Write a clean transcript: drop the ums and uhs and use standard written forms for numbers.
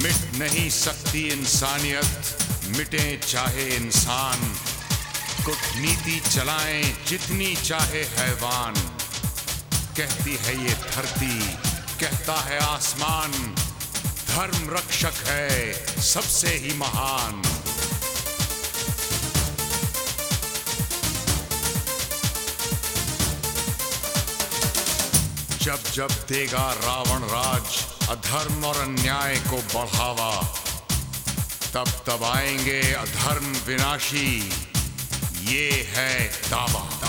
मिट नहीं सकती इंसानियत, मिटे चाहे इंसान। कूटनीति चलाएं जितनी चाहे हैवान। कहती है ये धरती, कहता है आसमान, धर्म रक्षक है सबसे ही महान। जब जब देगा रावण राज अधर्म और अन्याय को बढ़ावा, तब तब आएंगे अधर्म विनाशी, ये है दावा।